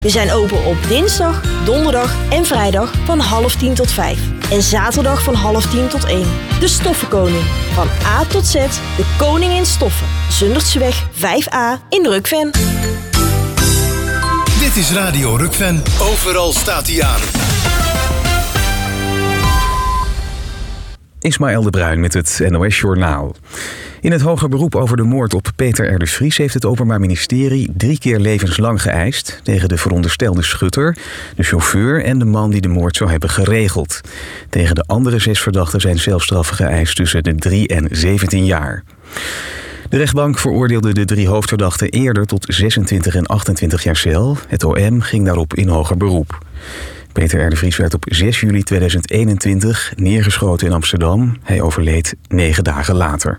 We zijn open op dinsdag, donderdag en vrijdag van 9:30 tot 5. En zaterdag van 9:30 tot 1. De Stoffenkoning. Van A tot Z, de koning in stoffen. Zundertseweg 5A in Rukven. Dit is Radio Rukven. Overal staat hij aan. Ismaël de Bruin met het NOS Journaal. In het hoger beroep over de moord op Peter R. de Vries heeft het Openbaar Ministerie 3 keer levenslang geëist tegen de veronderstelde schutter, de chauffeur en de man die de moord zou hebben geregeld. Tegen de andere 6 verdachten zijn celstraffen geëist tussen de 3 en 17 jaar. De rechtbank veroordeelde de 3 hoofdverdachten eerder tot 26 en 28 jaar cel. Het OM ging daarop in hoger beroep. Peter R. de Vries werd op 6 juli 2021 neergeschoten in Amsterdam. Hij overleed 9 dagen later.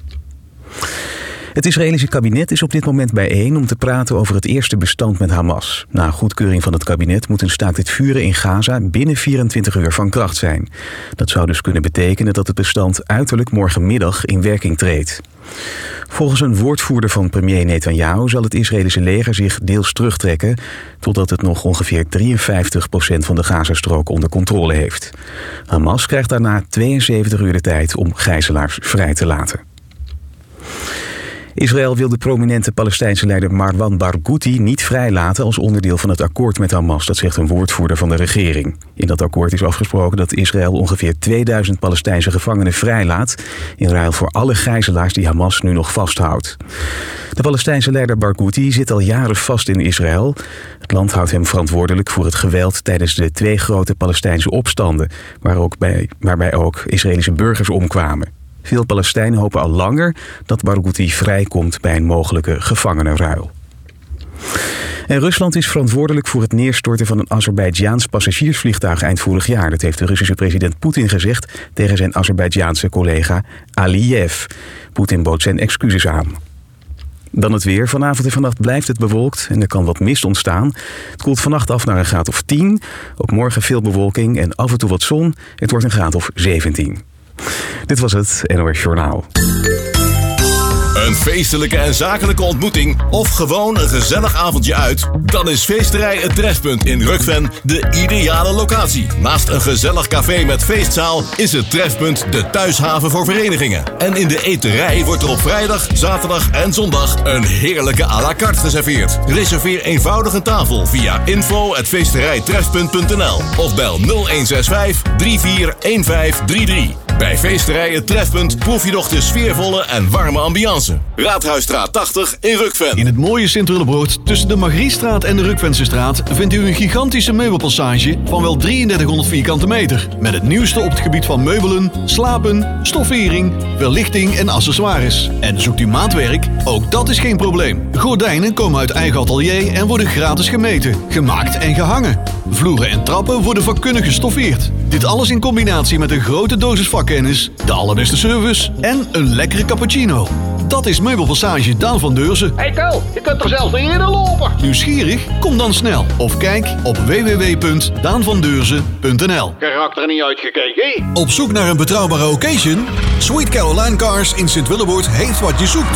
Het Israëlische kabinet is op dit moment bijeen om te praten over het eerste bestand met Hamas. Na goedkeuring van het kabinet moet een staakt het vuren in Gaza binnen 24 uur van kracht zijn. Dat zou dus kunnen betekenen dat het bestand uiterlijk morgenmiddag in werking treedt. Volgens een woordvoerder van premier Netanyahu zal het Israëlische leger zich deels terugtrekken, totdat het nog ongeveer 53% van de Gazastrook onder controle heeft. Hamas krijgt daarna 72 uur de tijd om gijzelaars vrij te laten. Israël wil de prominente Palestijnse leider Marwan Barghouti niet vrijlaten als onderdeel van het akkoord met Hamas, dat zegt een woordvoerder van de regering. In dat akkoord is afgesproken dat Israël ongeveer 2000 Palestijnse gevangenen vrijlaat, in ruil voor alle gijzelaars die Hamas nu nog vasthoudt. De Palestijnse leider Barghouti zit al jaren vast in Israël. Het land houdt hem verantwoordelijk voor het geweld tijdens de 2 grote Palestijnse opstanden, waarbij ook Israëlische burgers omkwamen. Veel Palestijnen hopen al langer dat Barghouti vrijkomt bij een mogelijke gevangenenruil. En Rusland is verantwoordelijk voor het neerstorten van een Azerbeidzjaans passagiersvliegtuig eind vorig jaar. Dat heeft de Russische president Poetin gezegd tegen zijn Azerbeidzjaanse collega Aliyev. Poetin bood zijn excuses aan. Dan het weer. Vanavond en vannacht blijft het bewolkt en er kan wat mist ontstaan. Het koelt vannacht af naar een graad of 10. Ook morgen veel bewolking en af en toe wat zon. Het wordt een graad of 17. Dit was het NOS Journaal. Een feestelijke en zakelijke ontmoeting of gewoon een gezellig avondje uit? Dan is Feesterij Het Trefpunt in Rukven de ideale locatie. Naast een gezellig café met feestzaal is het Trefpunt de thuishaven voor verenigingen. En in de eterij wordt er op vrijdag, zaterdag en zondag een heerlijke à la carte geserveerd. Reserveer eenvoudig een tafel via info@feesterijtrefpunt.nl of bel 0165 341533. Bij Feesterij Het Trefpunt proef je nog de sfeervolle en warme ambiance. Raadhuisstraat 80 in Rukven. In het mooie Sint-Willebroord tussen de Margriestraat en de Rukvensestraat vindt u een gigantische meubelpassage van wel 3300 vierkante meter. Met het nieuwste op het gebied van meubelen, slapen, stoffering, verlichting en accessoires. En zoekt u maatwerk? Ook dat is geen probleem. Gordijnen komen uit eigen atelier en worden gratis gemeten, gemaakt en gehangen. Vloeren en trappen worden vakkundig gestoffeerd. Dit alles in combinatie met een grote dosis vakkennis, de allerbeste service en een lekkere cappuccino. Dat is Meubelpassage Daan van Deurzen. Hey Ko, je kunt er zelfs niet in lopen. Nieuwsgierig? Kom dan snel of kijk op www.daanvandeurzen.nl. Karakter niet uitgekeken. Op zoek naar een betrouwbare occasion? Sweet Caroline Cars in Sint-Willebroord heeft wat je zoekt.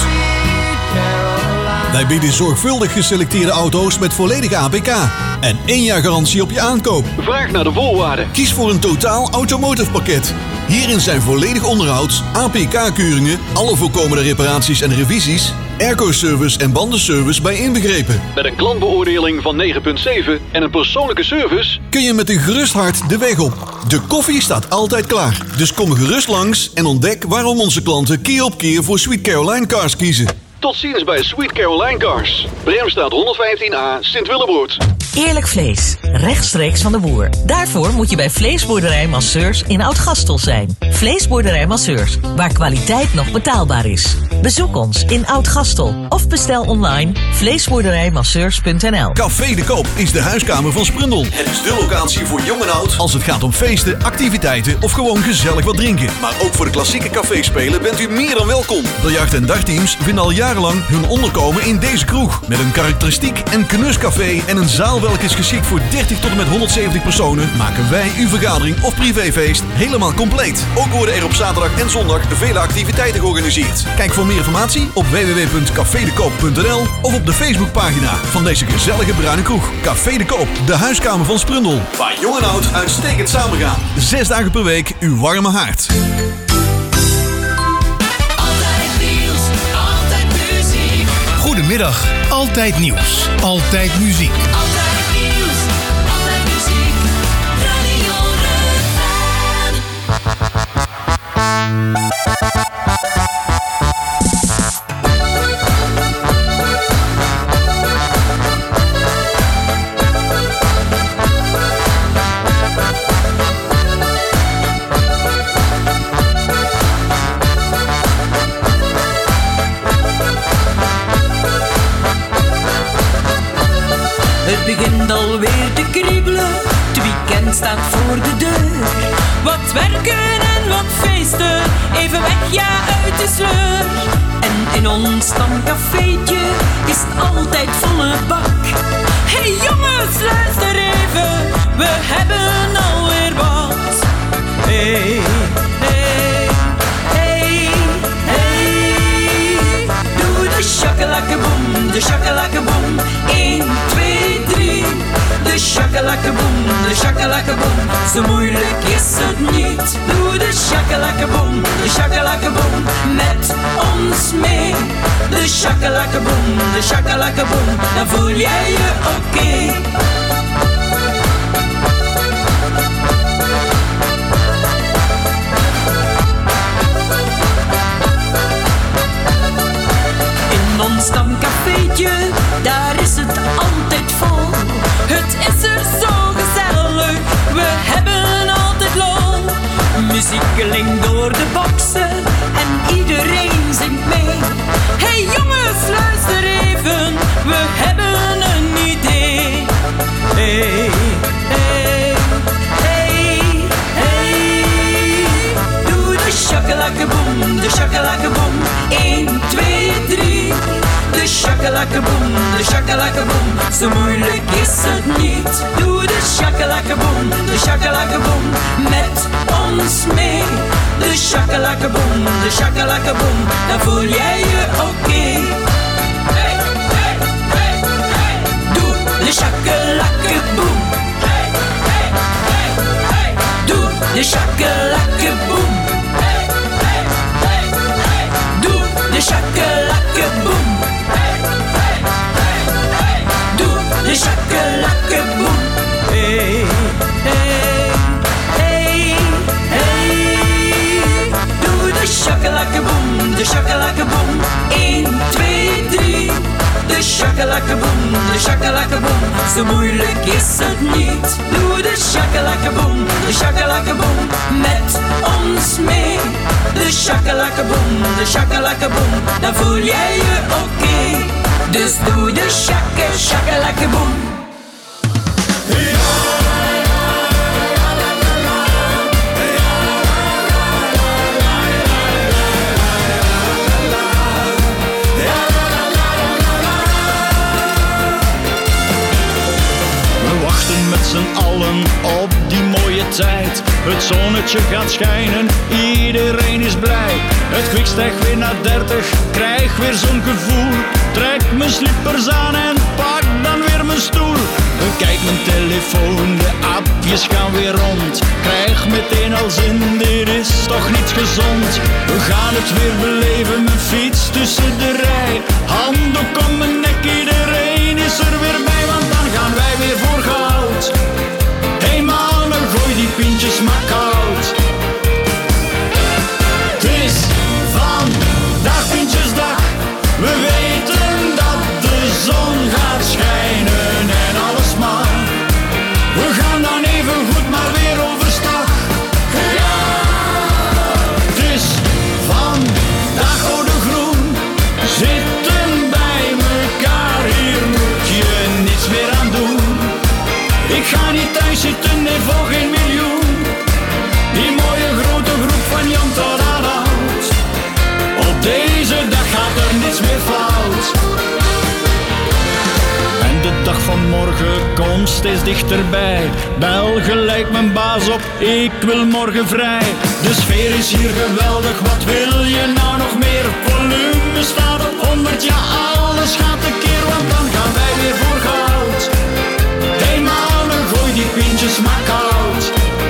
Wij bieden zorgvuldig geselecteerde auto's met volledige APK en 1 jaar garantie op je aankoop. Vraag naar de voorwaarden. Kies voor een totaal automotive pakket. Hierin zijn volledig onderhoud, APK-keuringen, alle voorkomende reparaties en revisies, airco-service en bandenservice bij inbegrepen. Met een klantbeoordeling van 9,7 en een persoonlijke service kun je met een gerust hart de weg op. De koffie staat altijd klaar. Dus kom gerust langs en ontdek waarom onze klanten keer op keer voor Sweet Caroline Cars kiezen. Tot ziens bij Sweet Caroline Cars. Bremstraat 115A, Sint-Willebroord. Eerlijk vlees, rechtstreeks van de boer. Daarvoor moet je bij Vleesboerderij Masseurs in Oud-Gastel zijn. Vleesboerderij Masseurs, waar kwaliteit nog betaalbaar is. Bezoek ons in Oud-Gastel of bestel online vleesboerderijmasseurs.nl. Café de Koop is de huiskamer van Sprundel. Het is de locatie voor jong en oud als het gaat om feesten, activiteiten of gewoon gezellig wat drinken. Maar ook voor de klassieke caféspelen bent u meer dan welkom. Biljart- en dartteams vinden al jarenlang hun onderkomen in deze kroeg. Met een karakteristiek en knus café en een zaal zaal welke is geschikt voor 30 tot en met 170 personen, maken wij uw vergadering of privéfeest helemaal compleet. Ook worden er op zaterdag en zondag vele activiteiten georganiseerd. Kijk voor meer informatie op www.cafedekoop.nl of op de Facebookpagina van deze gezellige bruine kroeg. Café de Koop, de huiskamer van Sprundel. Waar jong en oud uitstekend samengaan. 6 dagen per week uw warme haard. Goedemiddag, Altijd Nieuws, Altijd Muziek. Altijd nieuws, altijd muziek, Radio Het begint alweer te kriebelen, het weekend staat voor de deur. Wat werken en wat feesten, even weg ja uit de sleur. En in ons stamcafeetje is het altijd volle bak. Hey jongens, luister even, we hebben alweer wat. Hey, hey, hey, hey. Doe de shakalakaboom, de shakalakaboom. 1, 2, 3. De shakalakaboom, de shakalakaboom. Zo moeilijk is het niet. Doe de shakalakaboom, de shakalakaboom. Met ons mee. De shakalakaboom, dan voel jij je oké. In ons stamcafeetje, daar is het altijd vol. Het is er zo gezellig, we hebben altijd lol. Muziek klinkt door de boksen en iedereen zingt mee. Hey jongens, luister even, we hebben een idee. Hey, hey, hey, hey. Doe de shakalakaboom, de shakalakaboom. 1, 2, 3. De shakalakaboom, de shakalakaboom. Zo moeilijk is het niet. Doe de shakalakaboom, de shakalakaboom. Met ons mee. De shakalakaboom, dan voel jij je oké. Hey, hey, hey, hey. Doe de shakalakaboom. Hey, hey, hey, hey. Doe de shakalakaboom. Hey, hey, hey, hey. Doe de shakalakaboom. Hey, hey, hey, hey. Doe de shakalakaboom. Hey, hey, hey, hey. Doe de shakalakaboom, de shakalakaboom. 1, 2, 3. De shakalakaboom, zo moeilijk is het niet. Doe de shakalakaboom, met ons mee. De shakalakaboom, dan voel jij je oké. Dus doe de shakalakaboom. Met z'n allen op die mooie tijd. Het zonnetje gaat schijnen, iedereen is blij. Het kwik stijgt weer naar 30, krijg weer zo'n gevoel. Trek mijn slippers aan en pak dan weer mijn stoel. Kijk mijn telefoon, de appjes gaan weer rond. Krijg meteen al zin, dit is toch niet gezond. We gaan het weer beleven, mijn fiets tussen de rij. Handdoek om mijn nek, iedereen is er weer bij. Want dan gaan wij weer voor goud. Hey mannen, gooi die pintjes maar koud. Het is vandaag Pintjesdag. We weten dat de zon gaat schijnen en alles mag. We gaan dan even goed maar weer overstag. Ja, het is vandaag oude groen. Zitten bij mekaar, hier moet je niets meer aan doen. Ik ga niet thuis zitten, nee voor geen miljoen. Die mooie grote groep van jong tot aan oud. Op deze dag gaat er niets meer fout. En de dag van morgen komt steeds dichterbij. Bel gelijk mijn baas op, ik wil morgen vrij. De sfeer is hier geweldig, wat wil je nou nog meer? Volume staat op 100, ja alles gaat tekeer, want dan gaan wij weer voor goud. Hey mannen, gooi die pintjes maar koud.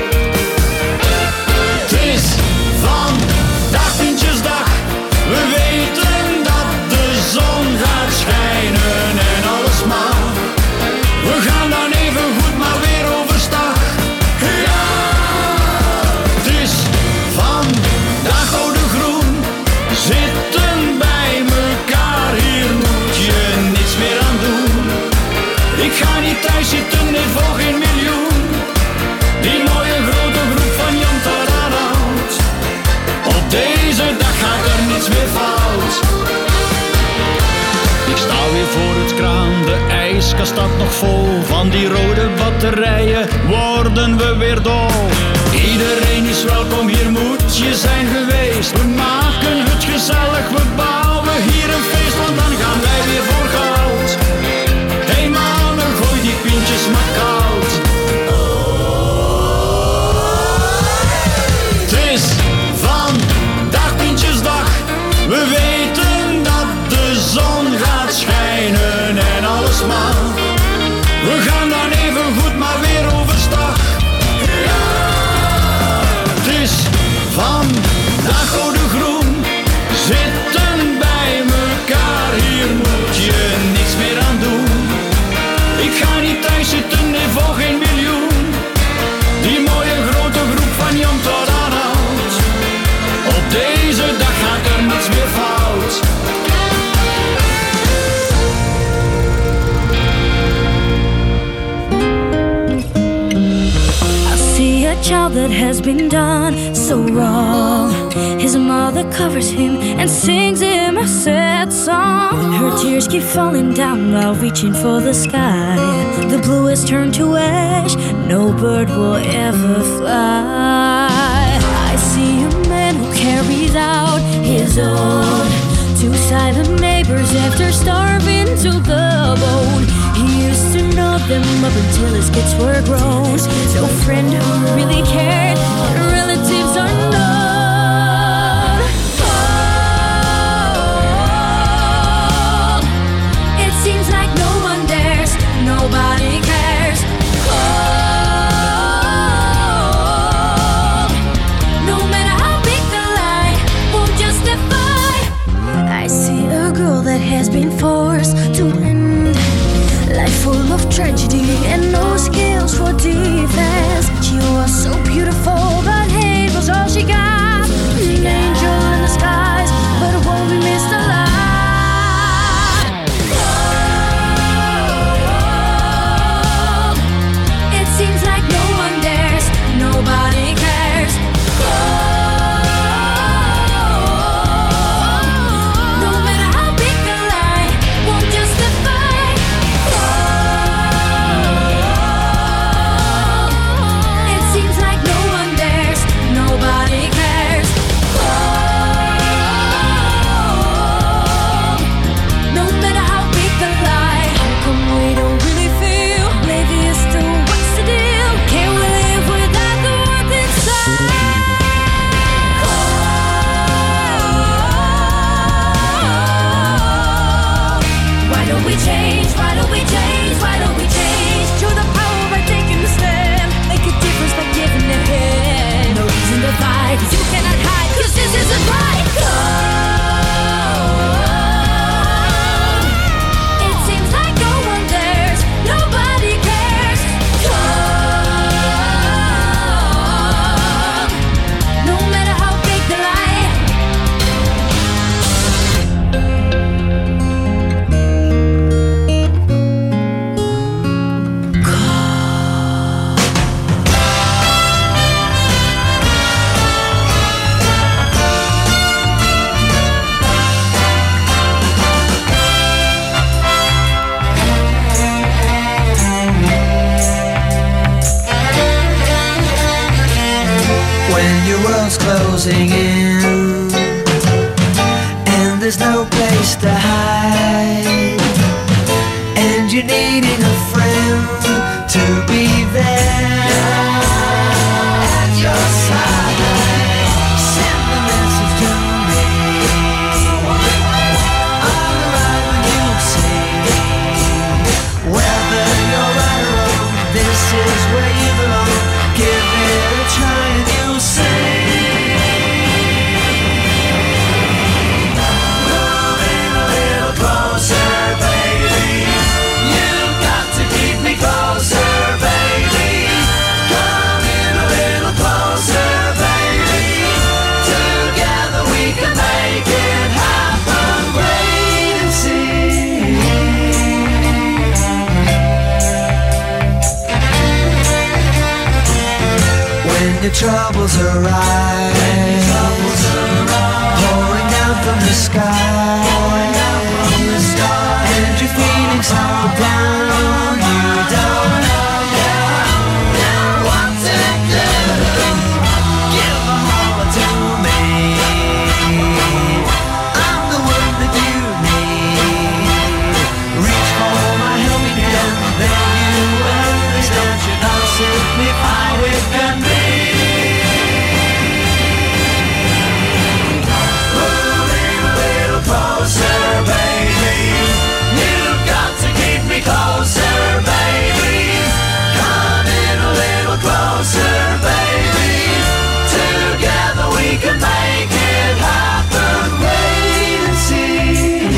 Het is vandaag pintjesdag, we weten dat de zon gaat schijnen en alles mag. We gaan dan even goed maar weer overstag. Ja, het is vandaag oude groen, zitten bij mekaar, hier moet je niets meer aan doen. Ik ga niet thuis zitten, nee voor geen miljoen. Die mooie grote groep van Jan tot aan oud. Op deze dag gaat er niets meer fout. Ik sta weer voor het kraan, de ijskast staat nog vol. Van die rode batterijen worden we weer dol. Iedereen is welkom, hier moet je zijn geweest. We maken het gezellig, we bouwen hier een feest, want dan gaan wij weer voor goud. Hey mannen, gooi die pintjes maar koud. Het is vandaag pintjesdag, we weten dat de zon gaat schijnen en alles mag. We gaan dan even goed maar weer overstag. Ja, het is vandaag oude groen, zitten bij mekaar, hier moet je niks meer aan doen. Ik ga niet thuis zitten, nee voor geen miljoen. Die mooie grote groep van jong tot aan oud. Op deze dag gaat er niets meer fout. A child that has been done so wrong. His mother covers him and sings him a sad song. Her tears keep falling down while reaching for the sky. The blue has turned to ash, no bird will ever fly. I see a man who carries out his own. Two silent neighbors after starving to the bone. He used to know them up until his kids were grown. No friend who really cared, relatives are known. Oh, it seems like no one dares, nobody cares. Oh, no matter how big the lie won't justify. I see a girl that has been forced to end life full of tragedy and no skills for defense. She was so beautiful, but hate was all she got. An angel in the skies, but it won't be missed alive. Oh, it seems like no one dares, nobody cares. Oh, no matter how big the lie won't justify. It seems like no one dares, nobody cares. No matter how big the lie, how come we don't really feel? Maybe it's still what's the deal? Can't we live without the warmth inside? Why don't we change? Why don't we change? Why don't we change? Show the power by taking the stand. Make a difference by giving a hand. No reason to fight, 'cause you cannot hide, 'cause this isn't right. Oh, it seems like no one dares, nobody cares. Oh, no matter how big the lie. When your world's closing in and there's no place to hide, and you're needing a friend when your troubles arise, pouring down from the sky, and your feelings tumble down, you don't know what to do. Give a holler to me, I'm the one that you need. Reach for my helping hand, then you understand. Now simplify it can be. Moving a little closer, baby. You've got to keep me closer, baby. Coming a little closer, baby. Together we can make it happen. Wait and see.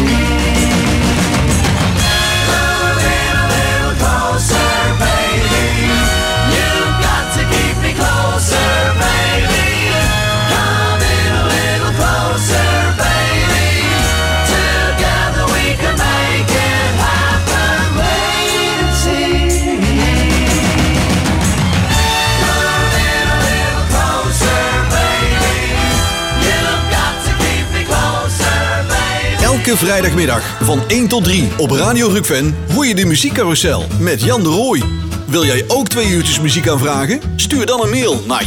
Moving a little closer, baby. You've got to keep me closer, baby. Coming a little closer, baby. Together we can make it happen. Wait and see. Moving a little closer, baby. You've got to keep me closer, baby. Elke vrijdagmiddag van 1 tot 3 op Radio Rukven hoor je de muziekcarousel met Jan de Rooij. Wil jij ook 2 uurtjes muziek aanvragen? Stuur dan een mail naar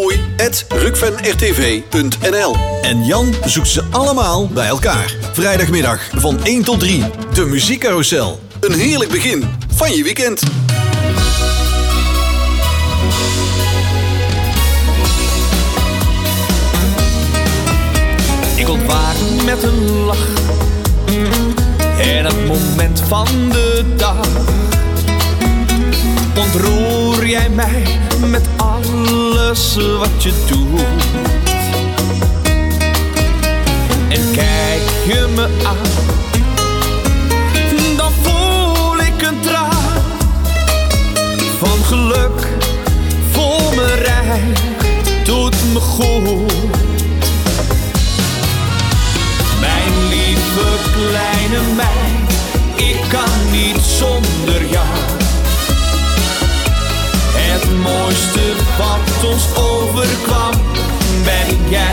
janderooij@rukvenrtv.nl. En Jan zoekt ze allemaal bij elkaar. Vrijdagmiddag van 1 tot 3. De muziekcarousel. Een heerlijk begin van je weekend. Ik ontwaak met een lach en het moment van de dag. Ontroer jij mij met alles wat je doet. En kijk je me aan, dan voel ik een traan van geluk. Voel me rijk, doet me goed. Mijn lieve kleine meid, ik kan niet zonder jou. Het mooiste wat ons overkwam, ben jij.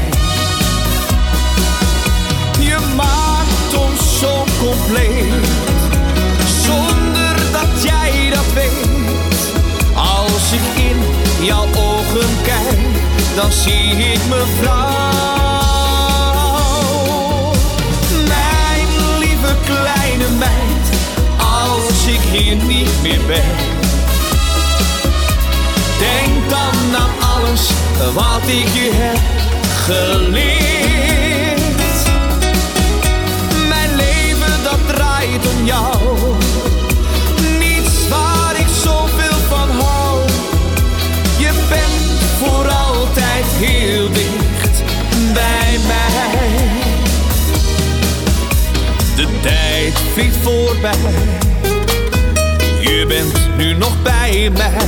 Je maakt ons zo compleet, zonder dat jij dat weet. Als ik in jouw ogen kijk, dan zie ik me vrouw. Mijn lieve kleine meid, als ik hier niet meer ben, denk dan aan alles wat ik je heb geleerd. Mijn leven dat draait om jou, niets waar ik zoveel van hou. Je bent voor altijd heel dicht bij mij. De tijd vliegt voorbij, je bent nu nog bij mij.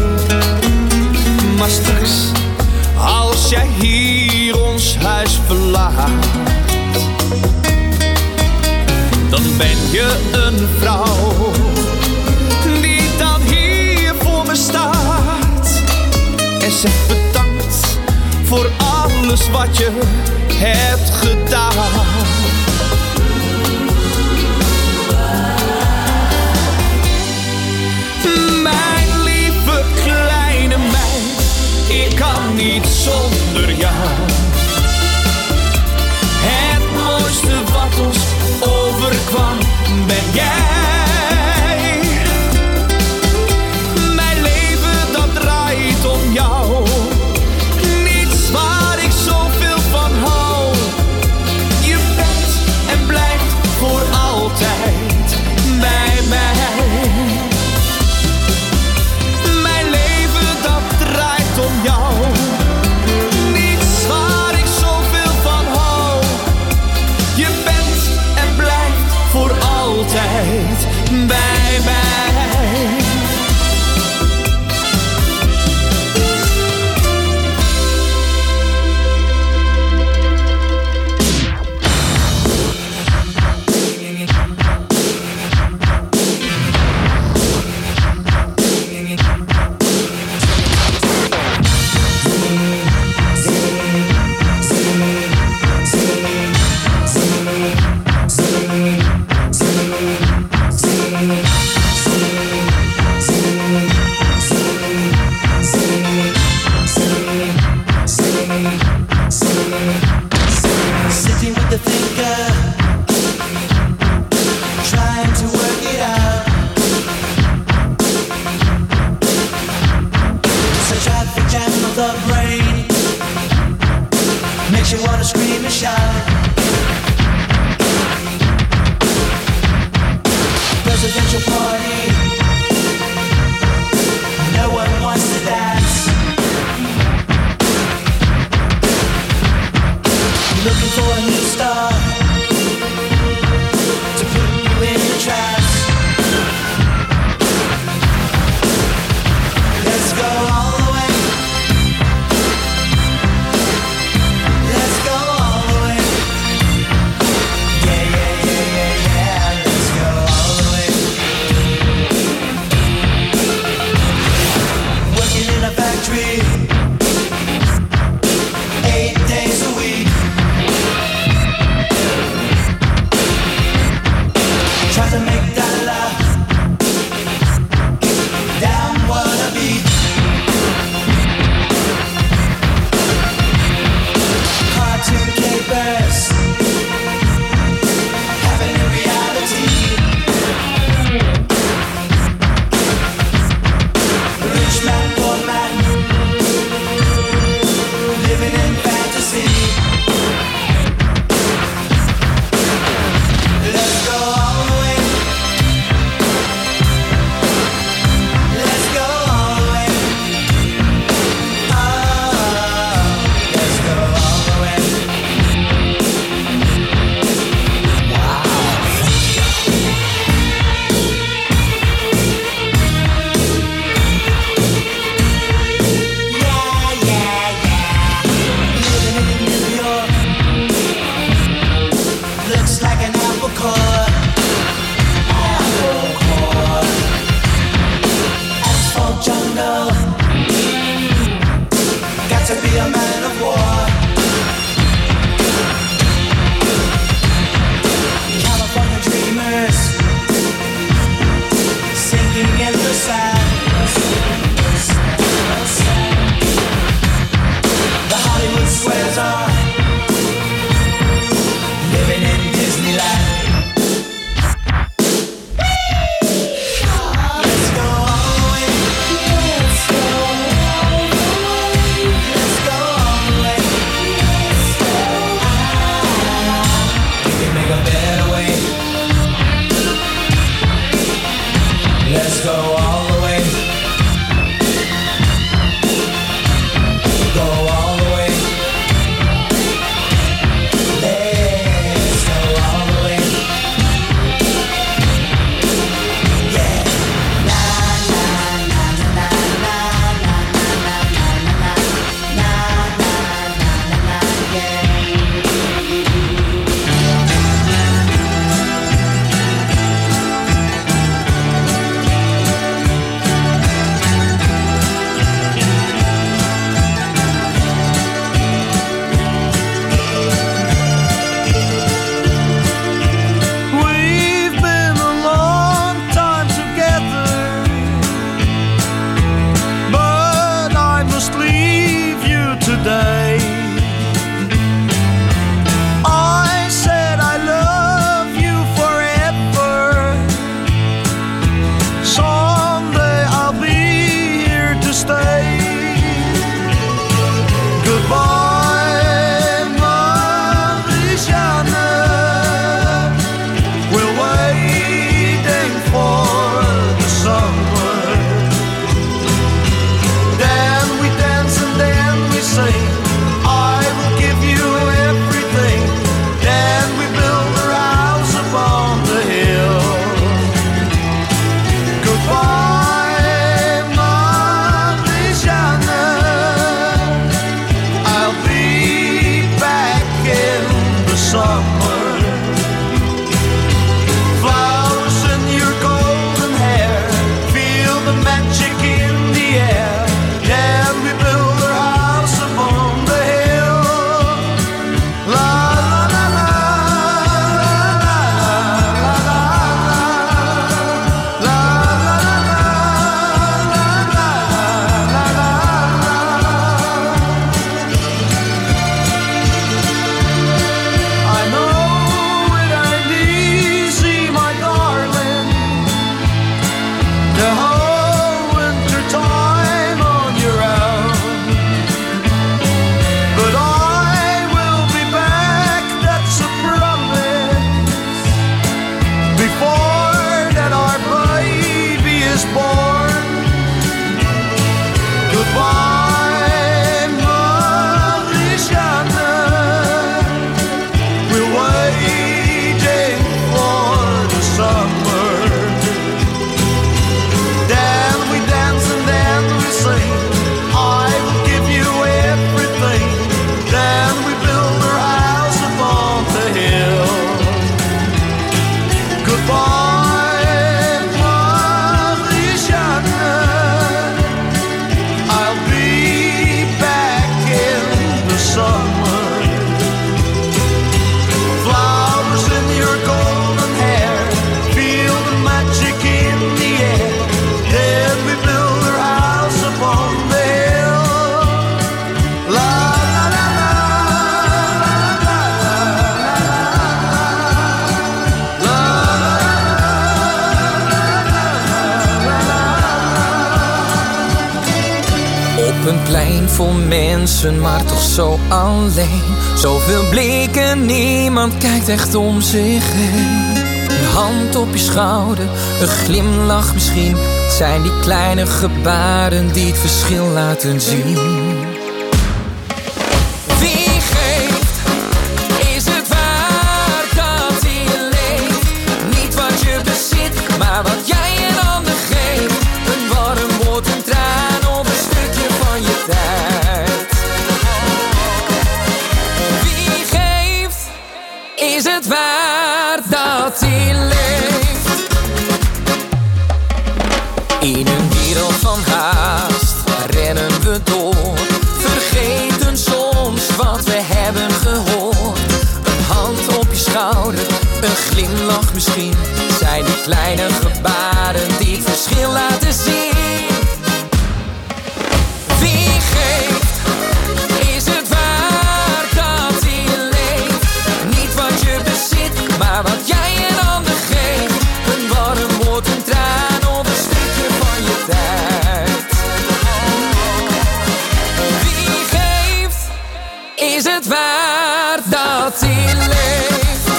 Maar straks, als jij hier ons huis verlaat, dan ben je een vrouw die dan hier voor me staat en zegt bedankt voor alles wat je hebt gedaan. Mijn lieve kleine meid, ik kan niet zonder jou. Het mooiste wat ons overkwam, ben jij. Mijn leven dat draait om jou, niets waar ik zoveel van hou. Je bent en blijft voor altijd bij mij. Om jou, niets the brain makes you wanna scream and shout. Presidential party, no one wants to dance. Looking for a new star to put you in a trance. Let's go all the way. Let's go all the way. Yeah, yeah, yeah, yeah, yeah. Let's go all the way. Working in a factory 8 days a week. Try to make dollar down wanna be. Cartoon capers having a reality. Rich man, poor man, living in fantasy. Let's go all the way. Let's go all the way. Oh, let's go all the way. Yeah, yeah, yeah. Living in New York looks like an apple core. Apple core. Asphalt jungle. Got to be a man of war. California dreamers sinking in the sand. The Hollywood squares are living in Disneyland. Let's go all the way. Let's go all the way. Let's go all the way. We can make a better way. Let's go all the way. Go all the way. Let's go all the way. Yeah. Na na na na na na na na na na yeah. We've been a long time together, but I must leave you today. I said I love you forever. Someday I'll be here to stay. Goodbye, Marianne. We're waiting for the summer. Then we dance and then we sing. I will give you everything. Then we build our house upon the hill. Goodbye, Marianne. I'll be back in the summer. Flowers in your golden hair, feel the magic in the air. Then we build our house upon the hill. La la la la la la la la la la I know it ain't easy, my darling. The whole winter time een plein vol mensen, maar toch zo alleen. Zoveel blikken, niemand kijkt echt om zich heen. Een hand op je schouder, een glimlach misschien. Het zijn die kleine gebaren die het verschil laten zien. Wie geeft, is het waar dat hij leeft. Niet wat je bezit, maar wat jij een ander geeft. Een warm woord, een traan of een stukje van je tijd. Wie geeft, is het waar dat hij leeft. In een wereld van haast rennen we door. Vergeten soms wat we hebben gehoord. Een hand op je schouder, een glimlach misschien. Zijn die kleine gebaren die het verschil laten zien. Wie geeft, is het waar dat hij leeft. Niet wat je bezit, maar wat jij een ander geeft. Een warm woord, een traan of een stukje van je tijd. Wie geeft, is het waar dat hij leeft.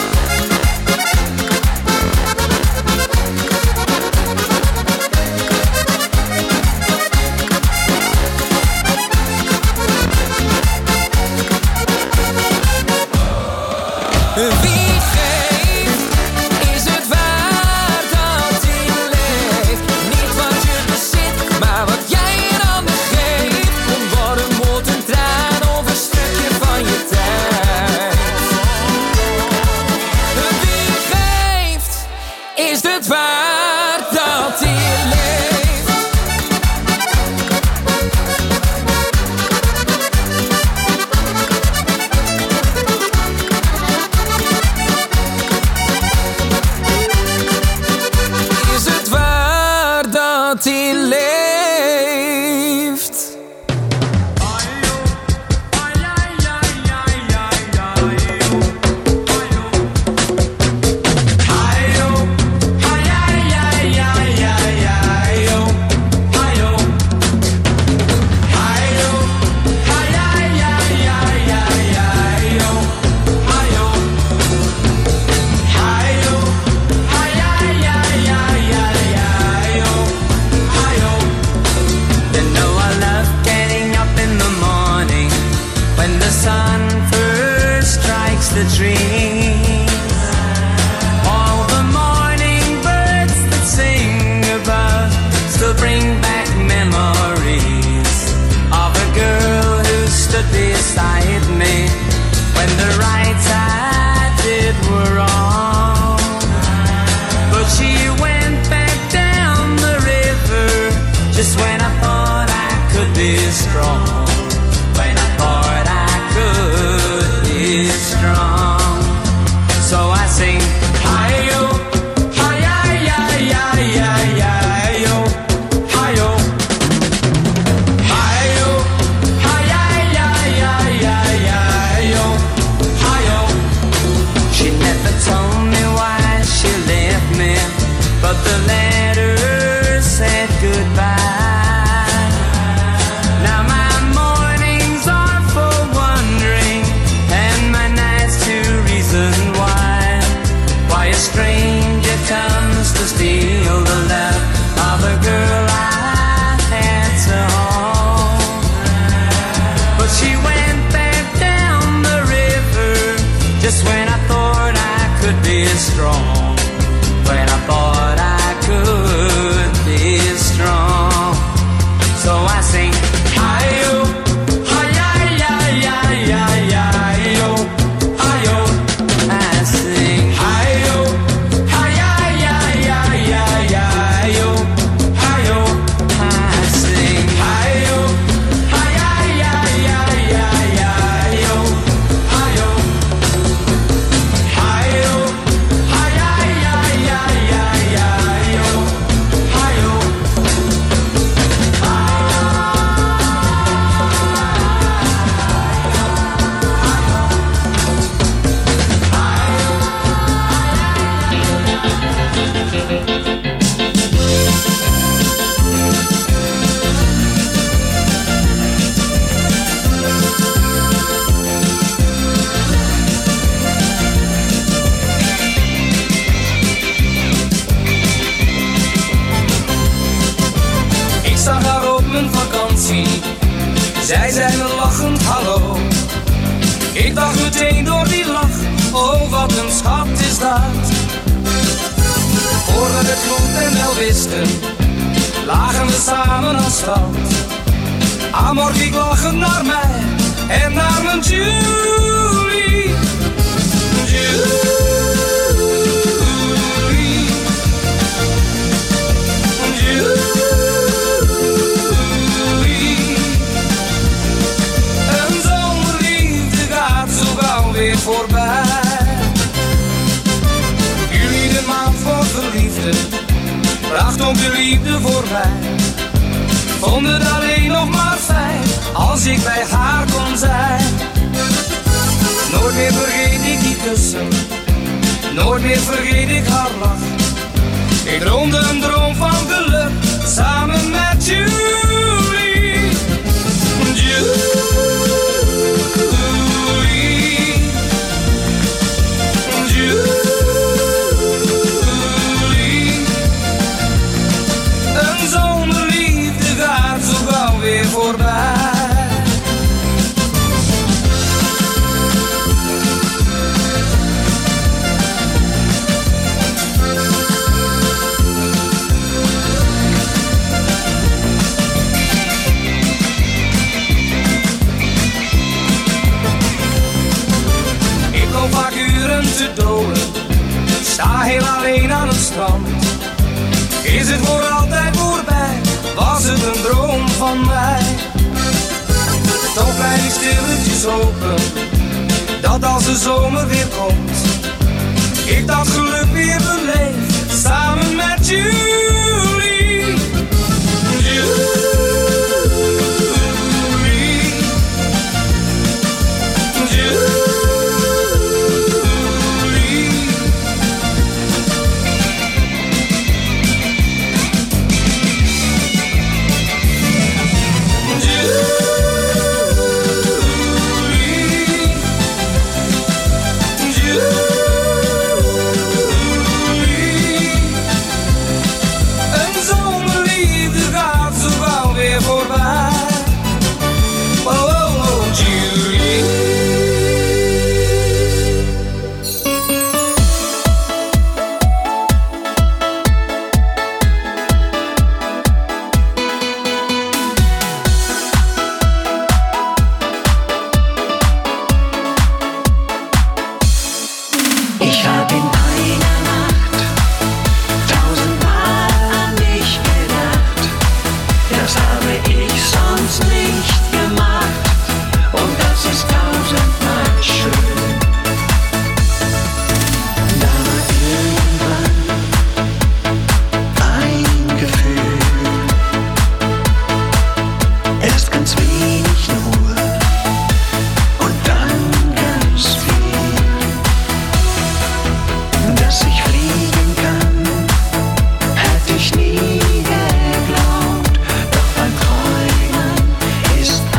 Wie geeft, is het waar dat hij leeft. Niet wat je bezit, maar wat jij een ander geeft. Een warm woord, een traan of een stukje van je tijd. Wie geeft, is het waar dat hij leeft. Is het waar dat hij leeft? You know I love getting up in the morning when the sun first strikes the trees. All the morning birds that sing above still bring back memories of a girl who stood beside me when the rights I did were wrong. But she went back down the river just when I thought I could be strong. When I thought I could be strong. So I sing, hi-yo, hi-yi-yi-yi-yi-yi-yo, hi-yo. Zij zei me lachend hallo. Ik dacht meteen door die lach, oh wat een schat is dat. Voor we het goed en wel wisten, lagen we samen als stad. Amor keek lachend naar mij en naar mijn Julie. Julie. Een zomerliefde gaat zo gauw weer voorbij. Jullie de maand voor verliefden bracht ook de liefde voorbij. Vond het alleen nog maar fijn als ik bij haar kon zijn. Nooit meer vergeet ik die kussen, nooit meer vergeet ik haar lach. Ik droomde een droom van geluk samen met Julie. Julie. Julie. Een zomerliefde gaat zo gauw weer voorbij. Vaak uren te dolen, sta heel alleen aan het strand. Is het voor altijd voorbij, was het een droom van mij. Toch blijf ik stilletjes hopen, dat als de zomer weer komt, ik dat geluk weer beleef, samen met Julie. Julie. Ist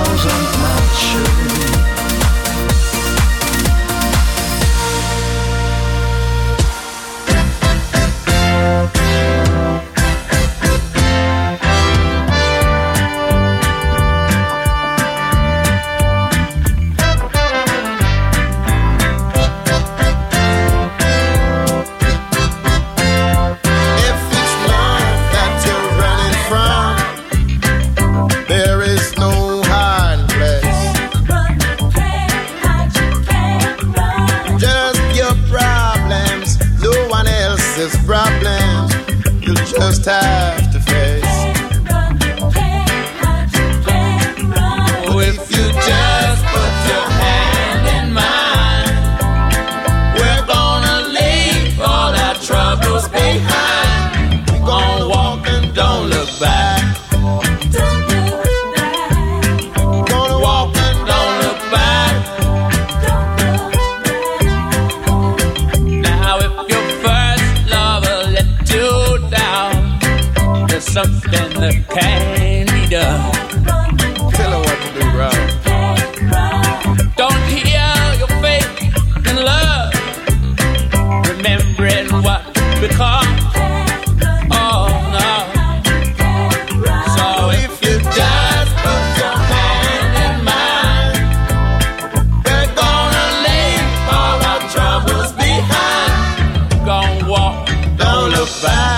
1,000 matches. Just have to face. Oh, if you just put your hand in mine, we're gonna leave all our troubles behind. We're gonna walk and don't look back. Gonna walk and don't look back. Now if your first lover let you down, there's something that can be done. Tell her what to do, bro. Don't heal your faith in love, remembering what become. Oh no. So if you just put your hand in mine, we're gonna leave all our troubles behind. Gonna walk, don't look back.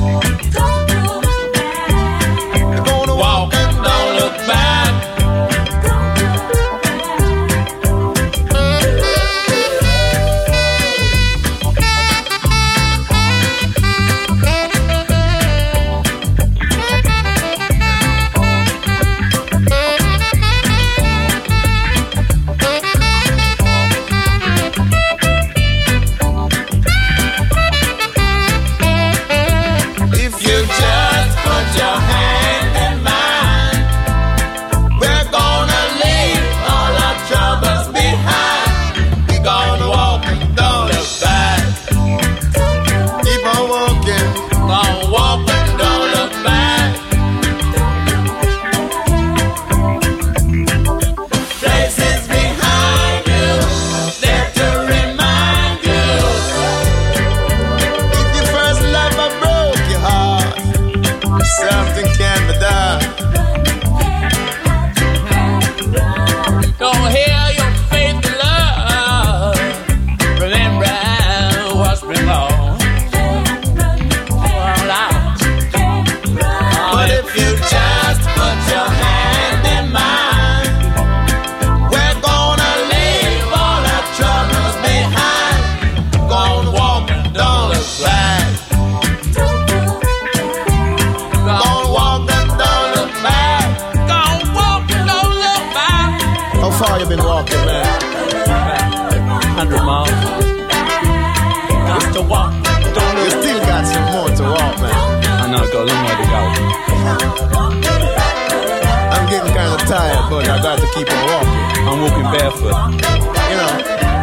But I got to keep on walking. I'm walking barefoot. You know.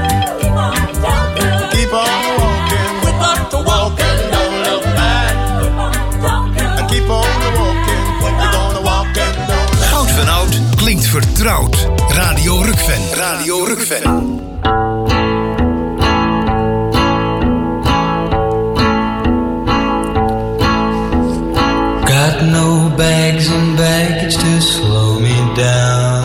Keep on walking. We got to walk and don't look back. I keep on walking. We're gonna walk and don't look back. Goud van Oud klinkt vertrouwd. Radio Rukven. Radio Rukven. Got no bags and baggage to slow me down.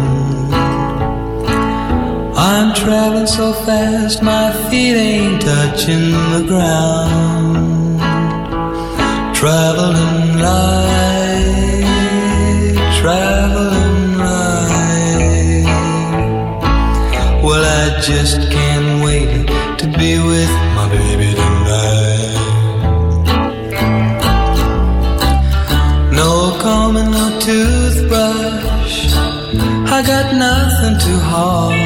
I'm traveling so fast, my feet ain't touching the ground. Traveling light, traveling right. Well, I just can't wait to be with my baby tonight. No comb and no toothbrush, I got nothing to haul.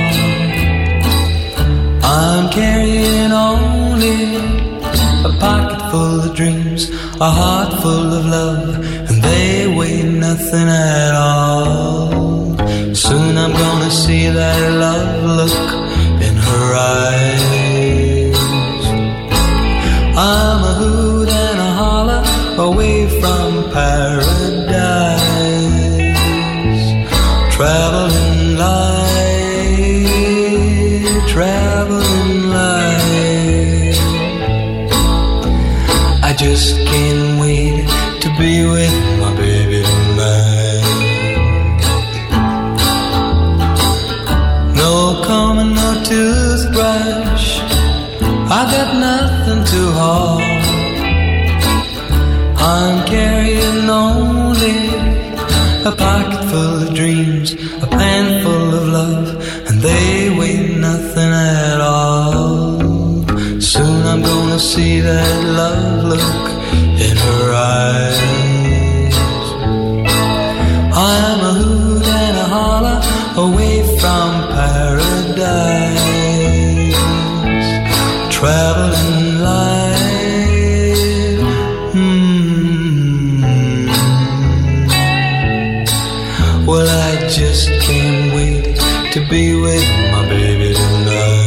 I'm carrying only a pocket full of dreams, a heart full of love, and they weigh nothing at all. Soon I'm gonna see that love look in her eyes. I'm a hoot and a holler away from paradise, Traveling light, traveling light. I just can't wait to be with my baby tonight. No comb, no toothbrush, I got nothing to haul. I'm carrying only a pocket full of dreams, a pan full of love, and they weigh nothing at all. Soon I'm gonna see that love look in her eyes. I'm a hoot and a holler away from paradise. Traveling light. Well, I just can't wait to be with my baby tonight.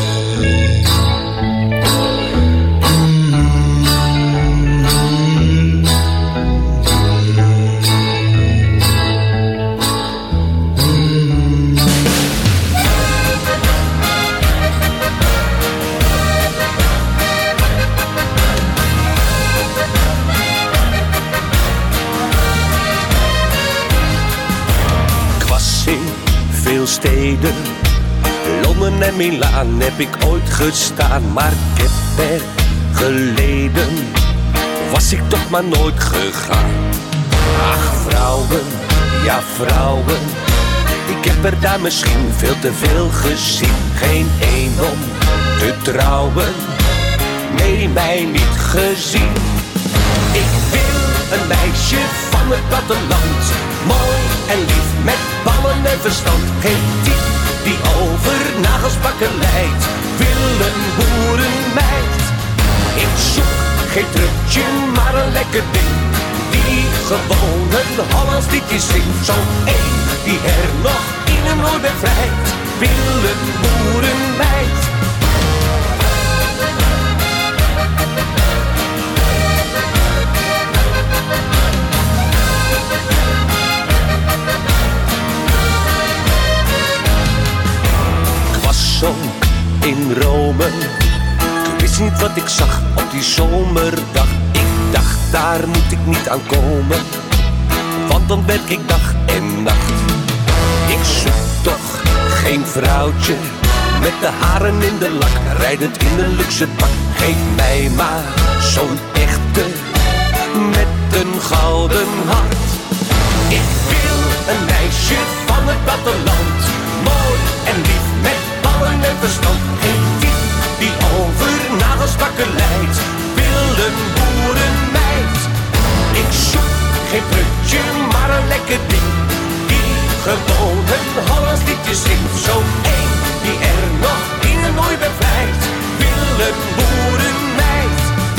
Steden, Londen en Milaan heb ik ooit gestaan, maar ik heb er geleden, was ik toch maar nooit gegaan. Ach vrouwen, ja vrouwen, ik heb er daar misschien veel te veel gezien. Geen een om te trouwen, nee mij niet gezien. Ik wil een meisje van het platteland, mooi en lief met ballen en verstand. Geen type die over nagels bakken leidt, wil een boerenmeid. Ik zoek geen trutje, maar een lekker ding, die gewoon een Hollands liedje zingt. Zo'n één die er nog in en nooit bevrijdt, wil een boerenmeid. In Rome, ik wist niet wat ik zag op die zomerdag. Ik dacht, daar moet ik niet aan komen, want dan werk ik dag en nacht. Ik zoek toch geen vrouwtje met de haren in de lak, rijdend in een luxe pak. Geef mij maar zo'n echte met een gouden hart. Ik wil een meisje van het platteland, mooi en lief met ballen en verstand. Geen type die over nagels bakken leidt, wil een boerenmeid. Ik zoek geen prutje, maar een lekker ding, die gewoon een Hollands liedje zingt. Zo'n één die er nog in en nooit bevrijdt, wil een boerenmeid.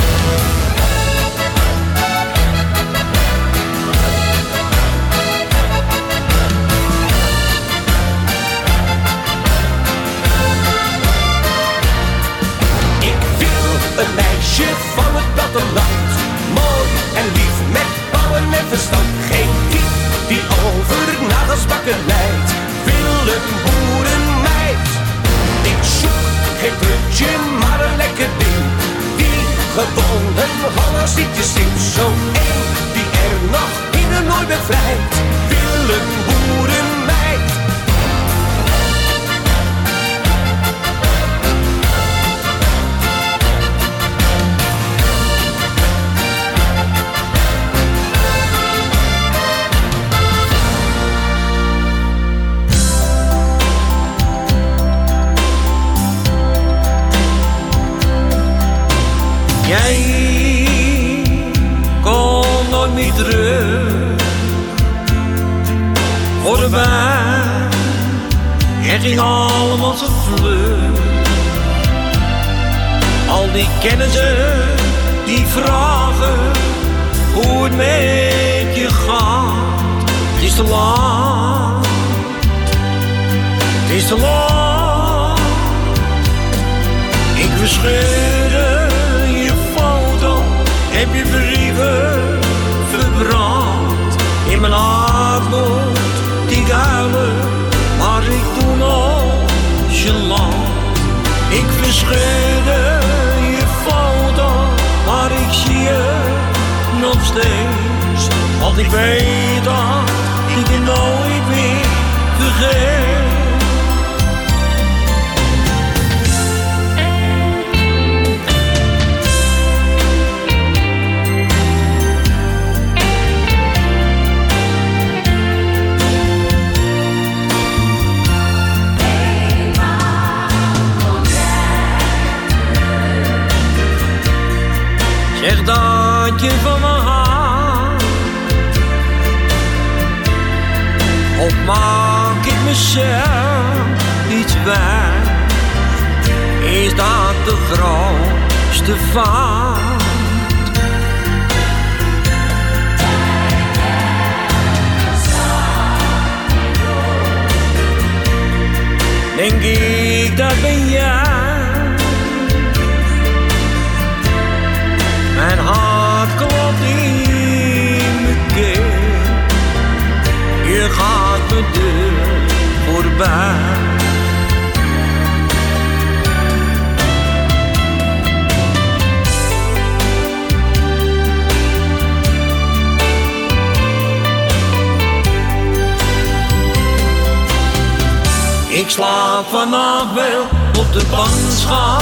Een meisje van het platteland, mooi en lief met ballen en verstand. Geen type die over nagels bakken leidt, wil een boerenmeid. Ik zoek geen prutje, maar een lekker ding, die gewoon een Hollands liedje zingt. Zo'n één die er nog in en nooit bevrijdt, wil een boerenmeid. Jij komt nooit meer terug. Voorbij, het ging allemaal zo vlug. Al die kennissen die vragen hoe het met je gaat. Het is te laat, het is te laat. Ik verscheurde heb je brieven verbrand. In mijn hart wordt die kuilen nonchalant. Ik verscheurde je foto, maar ik zie je nog steeds. Want ik weet dat ik je nooit meer vergeet. Zeg dat je van me houdt, of maak ik mezelf iets wijs? Is dat de grootste fout? Denk ik dat ben jij? Mijn hart klopt in mijn keel. Je gaat de deur voorbij. Ik slaap vannacht wel op de bank, schat.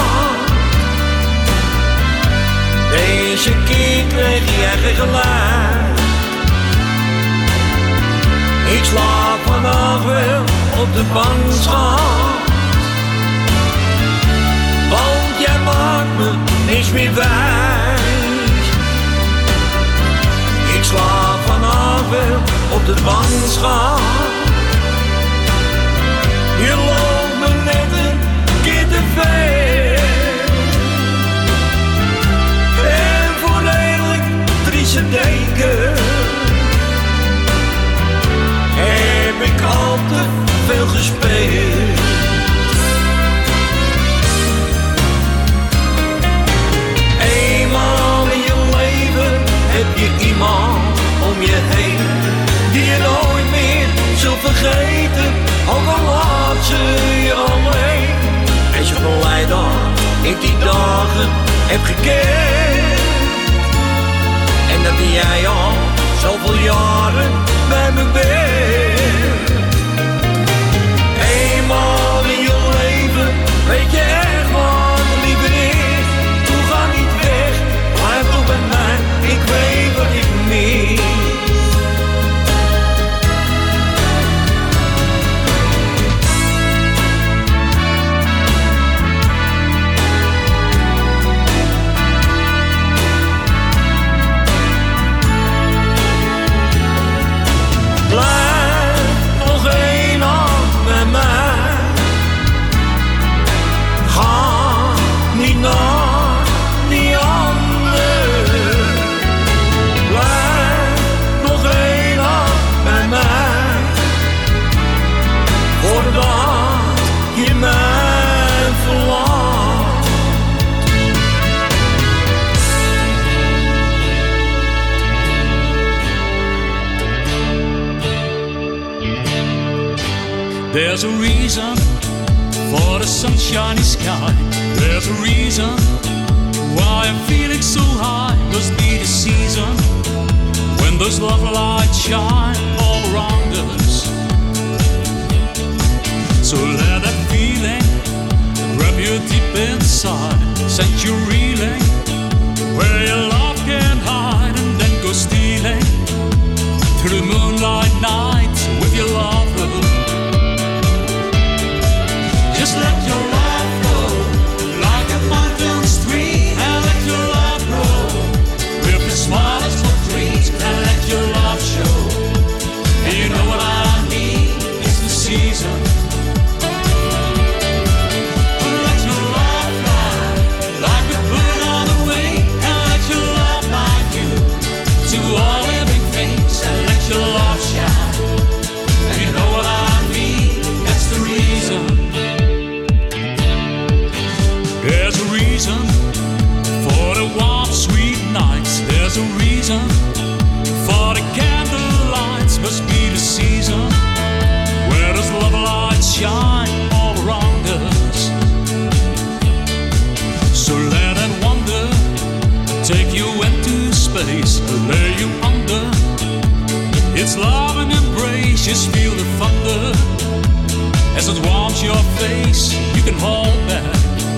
Deze keer kreeg jij geen gelijk. Ik slaap vannacht wel op de bank, schat. Want jij maakt me niks meer wijs. Ik slaap vannacht wel op de bank, schat. Je loopt me net een keer te veel. En voor redelijk trieste deken heb ik al te veel gespeeld. Eenmaal in je leven heb je iemand om je heen die je nooit meer zult vergeten, ook al laat ze je alleen. En zo blij dat ik die dagen heb gekend en dat jij al zoveel jaren bij me bent. Eenmaal in je leven weet je echt wat liefde is. Toen ga niet weg, blijf toch bij mij, ik weet wat ik mis. Blijf nog één nacht bij mij. Ga niet naar die ander. Blijf nog één nacht bij mij. Voordat je mij verlaat. There's a reason for the sunshiny sky. There's a reason why I'm feeling so high. Must be the season when those love lights shine all around us. So let that feeling grab you deep inside. Send you reeling where your love can't hide, and then go stealing through the moonlight night with your lover. Just let your love flow like a mountain stream, and let your love grow with the smallest of dreams, and let your love show. And you know what I as it warms your face, you can hold back.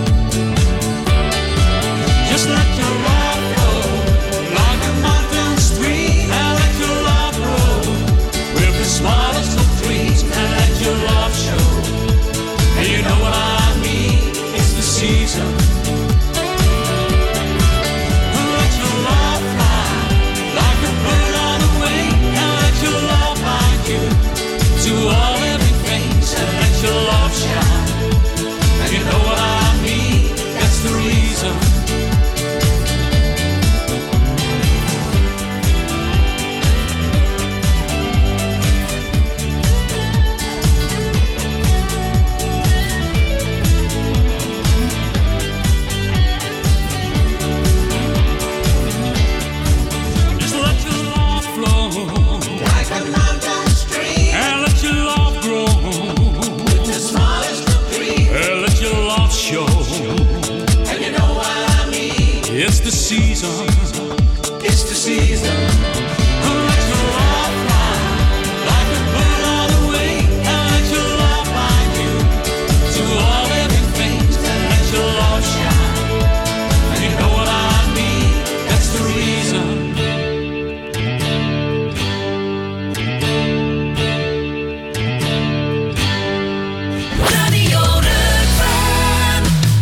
Just let your love flow like a mountain stream, and let your love grow with the smallest of dreams, and let your love show. And you know what I mean, it's the season. Let your love fly like a bird on the wing, and let your love find you to all everything, and let your love shine. And you know what I mean, that's the reason. It's the season. It's the season. Let your love fly like a bird on the wing, and let your love find you to all everything, and let your love shine. And you know what I mean, that's the reason. Radio Rukven.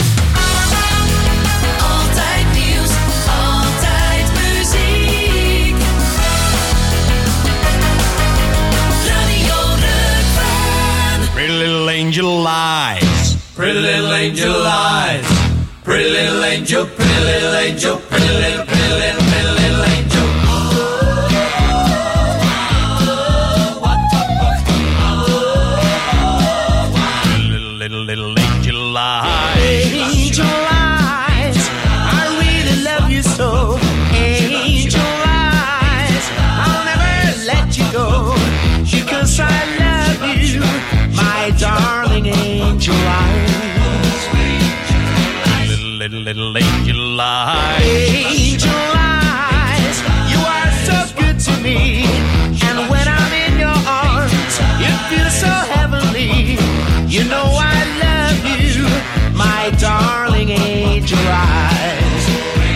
Altijd nieuws, altijd muziek. Radio Rukven. Pretty little angel eyes. Pretty little angel eyes. Pretty little angel, pretty little angel, pretty little, pretty little, pretty little angel. Little angel eyes. Angel eyes, I really love you so. Angel eyes, I'll never let you go, because I love you, my darling angel eyes. Little angel eyes. Angel eyes, you are so good to me, and when I'm in your arms, it feels so heavenly. You know I love you, my darling angel eyes.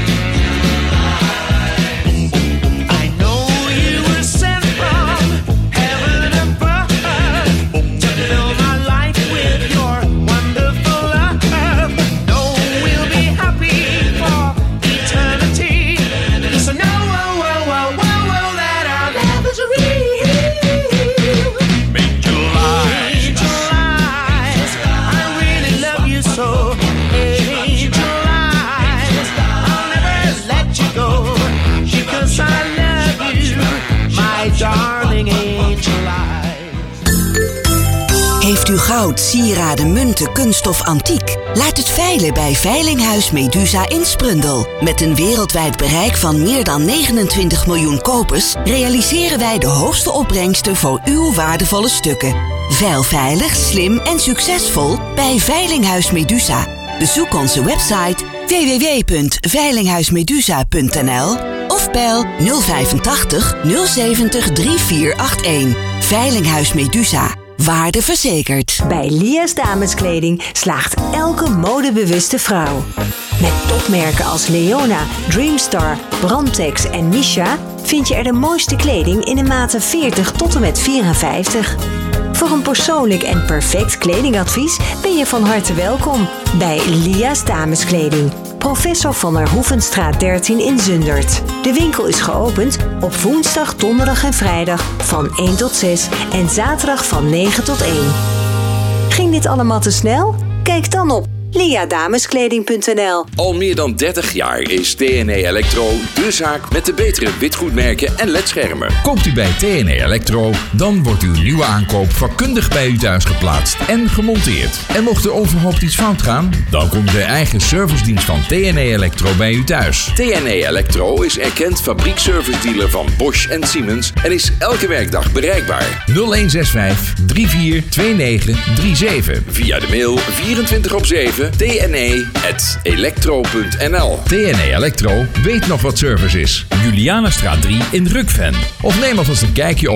I know you were sent from heaven above to fill my life with your wonderful love. No, we'll be happy for eternity. So know, that our love is real. Angel eyes. Angel eyes, I really love you so. Angel eyes, I'll never let you go, because I love you, my darling angel eyes. Heeft u goud, sieraden, munten, kunststof, antiek? Laat het veilen bij Veilinghuis Medusa in Sprundel. Met een wereldwijd bereik van meer dan 29 miljoen kopers realiseren wij de hoogste opbrengsten voor uw waardevolle stukken. Veil veilig, slim en succesvol bij Veilinghuis Medusa. Bezoek onze website www.veilinghuismedusa.nl of bel 085 070 3481. Veilinghuis Medusa. Waarde verzekerd. Bij Lia's Dameskleding slaagt elke modebewuste vrouw. Met topmerken als Leona, Dreamstar, Brandtex en Misha vind je er de mooiste kleding in de maten 40 tot en met 54. Voor een persoonlijk en perfect kledingadvies ben je van harte welkom bij Lia's Dameskleding. Professor van der Hoevenstraat 13 in Zundert. De winkel is geopend op woensdag, donderdag en vrijdag van 1 tot 6 en zaterdag van 9 tot 1. Ging dit allemaal te snel? Kijk dan op liadameskleding.nl. Al meer dan 30 jaar is TNE Electro de zaak met de betere witgoedmerken en ledschermen. Koopt u bij TNE Electro, dan wordt uw nieuwe aankoop vakkundig bij u thuis geplaatst en gemonteerd. En mocht er onverhoopt iets fout gaan, dan komt de eigen servicedienst van TNE Electro bij u thuis. TNE Electro is erkend fabriekservice-dealer van Bosch en Siemens en is elke werkdag bereikbaar. 0165 342937. Via de mail 24/7 tne@electro.nl. TNE Electro weet nog wat service is. Julianastraat 3 in Rukven. Of neem alvast een kijkje op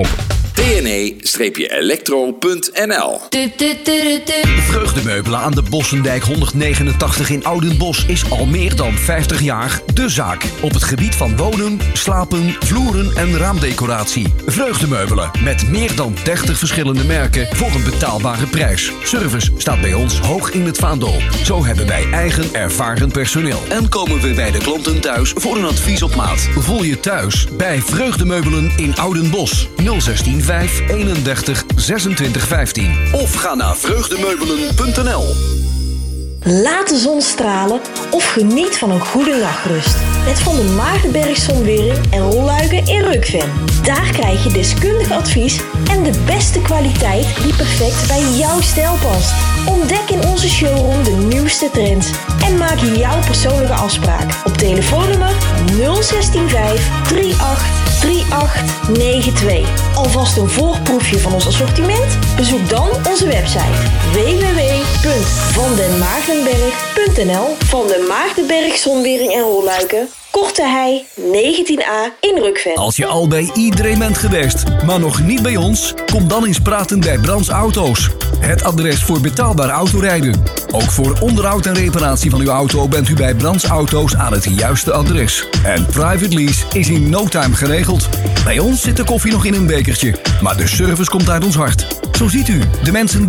tne-elektro.nl. Vreugdemeubelen aan de Bossendijk 189 in Oudenbosch is al meer dan 50 jaar de zaak. Op het gebied van wonen, slapen, vloeren en raamdecoratie. Vreugdemeubelen met meer dan 30 verschillende merken voor een betaalbare prijs. Service staat bij ons hoog in het vaandel. Zo hebben wij eigen ervaren personeel. En komen we bij de klanten thuis voor een advies op maat. Voel je thuis bij Vreugdemeubelen in Oudenbosch. 016 5 31 26 15. Of ga naar vreugdemeubelen.nl. Laat de zon stralen of geniet van een goede nachtrust. Met Van der Maagdenberg Zonwering en Rolluiken in Rukven. Daar krijg je deskundig advies en de beste kwaliteit die perfect bij jouw stijl past. Ontdek in onze showroom de nieuwste trends en maak jouw persoonlijke afspraak op telefoonnummer 0165 38 3892. Alvast een voorproefje van ons assortiment? Bezoek dan onze website www.vandenmaagdenberg.nl. Van den Maagdenberg Zonwering en Rolluiken, Korte Hei 19a in Rukven. Als je al bij iedereen bent geweest, maar nog niet bij ons, kom dan eens praten bij Brands Auto's. Het adres voor betaalbaar autorijden. Ook voor onderhoud en reparatie van uw auto bent u bij Brands Auto's aan het juiste adres. En private lease is in no time geregeld. Bij ons zit de koffie nog in een bekertje, maar de service komt uit ons hart. Zo ziet u, de mensen